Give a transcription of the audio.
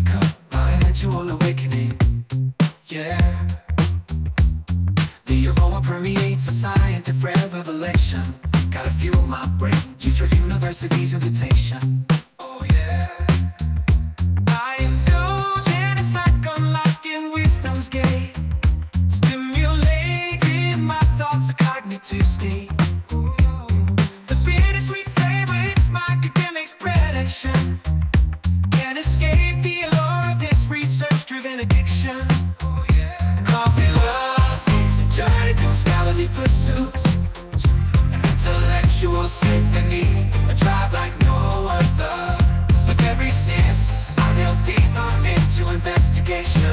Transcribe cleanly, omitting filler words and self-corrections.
cup, my eventual awakening. Yeah. The aroma permeates a scientific revelation. Gotta fuel my brain, future university's invitation. Oh yeah. I indulge and it's like unlocking wisdom's gate, stimulating my thoughts, a cognitive state. Ooh. The bittersweet flavor is my academic predation. Can't escape the allure of this research-driven addiction. Oh yeah. Coffee love, journey through scholarly pursuits, an intellectual symphony, a drive like no other. With every sip, I delve deeper into investigation.